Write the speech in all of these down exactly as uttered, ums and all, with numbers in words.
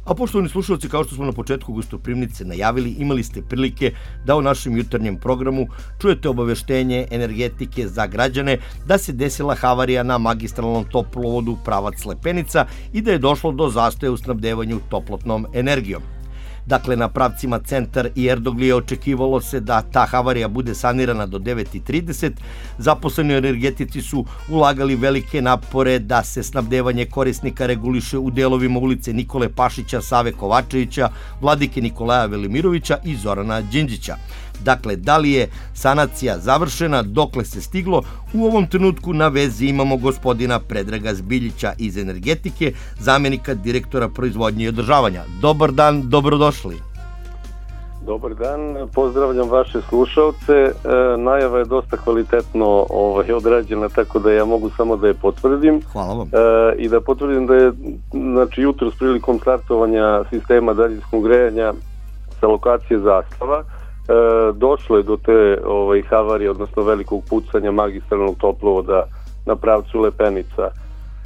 A poštovani slušalci, kao što smo na početku gostoprimnice najavili, imali ste prilike da u našem jutarnjem programu čujete obaveštenje energetike za građane da se desila havarija na magistralnom toplovodu pravac Slepenica i da je došlo do zastoja u snabdevanju toplotnom energijom. Dakle, na pravcima Centar i Erdoglije očekivalo se da ta havarija bude sanirana do devet i trideset. Zaposleni u energetici su ulagali velike napore da se snabdevanje korisnika reguliše u delovima ulice Nikole Pašića, Save Kovačevića, Vladike Nikolaja Velimirovića i Zorana Đinđića. Dakle, da li je sanacija završena, dokle se stiglo? U ovom trenutku na vezi imamo gospodina Predraga Zbiljića iz energetike, zamjenika direktora proizvodnje i održavanja. Dobar dan, dobrodošli. Dobar dan, pozdravljam vaše slušalce. E, najava je dosta kvalitetno ovaj, odrađena, tako da ja mogu samo da je potvrdim. Hvala vam. E, I da potvrdim da je znači, jutros prilikom startovanja sistema daljinskog grejanja sa lokacije Zastava E, došlo je do te ovaj, havarije, odnosno velikog pucanja magistralnog toplovoda na pravcu Lepenica. E,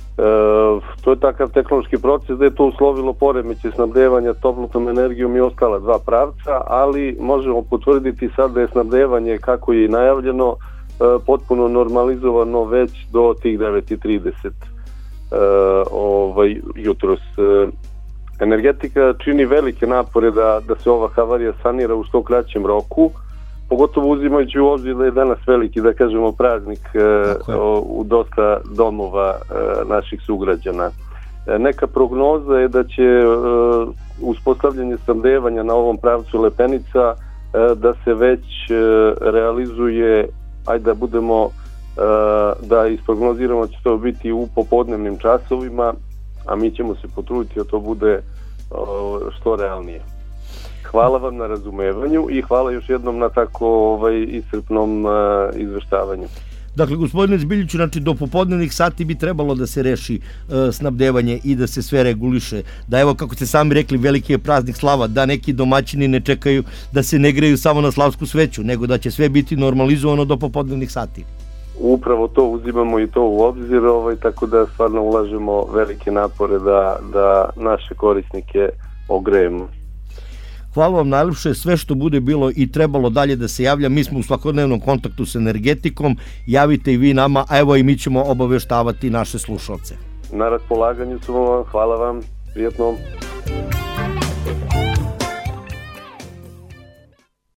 to je takav tehnološki proces da je to uslovilo poremeće snabdevanja toplotnom energijom i ostala dva pravca, ali možemo potvrditi sad da je snabdevanje, kako je i najavljeno, e, potpuno normalizovano već do tih devet i trideset e, ovaj, jutros. E, Energetika čini velike napore da, da se ova havarija sanira u što kraćem roku, pogotovo uzimajući u obzir da je danas veliki, da kažemo, praznik e, u dosta domova e, naših sugrađana. E, neka prognoza je da će e, uspostavljanje snabdevanja na ovom pravcu Lepenica e, da se već e, realizuje, ajde da budemo, e, da isprognoziramo da će to biti u popodnevnim časovima, a mi ćemo se potruditi da to bude što realnije. Hvala vam na razumevanju i hvala još jednom na tako ovaj, iscrpnom uh, izveštavanju. Dakle, gospodine Zbiljiću, znači do popodnevnih sati bi trebalo da se reši uh, snabdevanje i da se sve reguliše. Da evo, kako ste sami rekli, veliki je praznik slava, da neki domaćini ne čekaju da se ne greju samo na slavsku sveću, nego da će sve biti normalizovano do popodnevnih sati. Upravo to uzimamo i to u obzir, ovaj, tako da stvarno ulažemo velike napore da, da naše korisnike ogrejemo. Hvala vam najlepše, sve što bude bilo i trebalo dalje da se javlja, mi smo u svakodnevnom kontaktu s energetikom, javite i vi nama, a evo i mi ćemo obaveštavati naše slušalce. Na raspolaganju smo vam, hvala vam, prijetno.